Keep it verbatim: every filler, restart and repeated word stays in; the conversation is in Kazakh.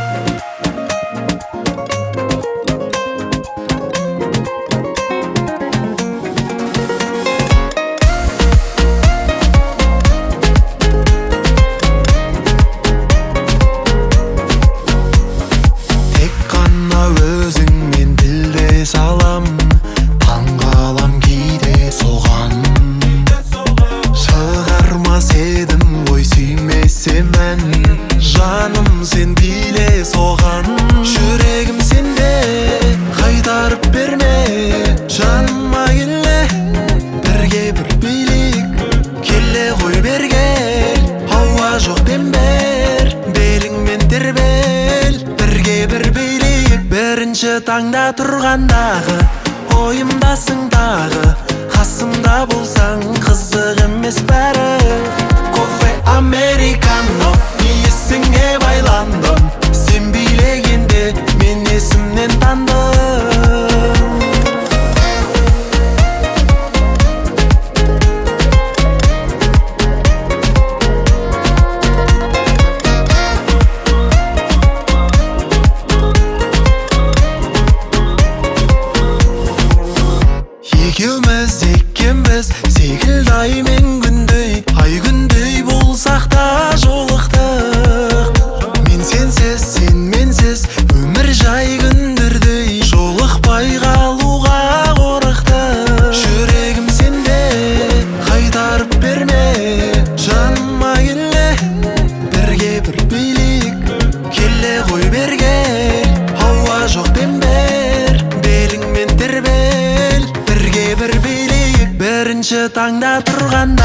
салам, таңғалам кейде соған. Шығармас едім ғой сүймесем ән, жаным сен биле соған. Жүрегім сенде қайтарып берме, жаныма келе, бірге бір билік, келе ғой бергел, ауа жоқ дембер, беліңмен тербел, бірге бір билік. Бірінші таңда тұрғандағы ойымдасың дағы, қасымда болсаң қызық емес бәрі. Кофе американо, есіңе байландым, сен билегенде мен есімнен тандым. Екеуміз екенбіз секілді ай мен күндей, ай күндей болсақ та жолықтық. Мен сенсіз, сен менсіз, өмір жай күндердей, жолықпай қалуға қорықтық. Жүрегім сенде қайтарып берме, жаныма келе, бірге бір билік, келе ғой берге, ауа жоқ дембер, беліңмен тербел, бірге бір билік. Бірінші таңда тұрған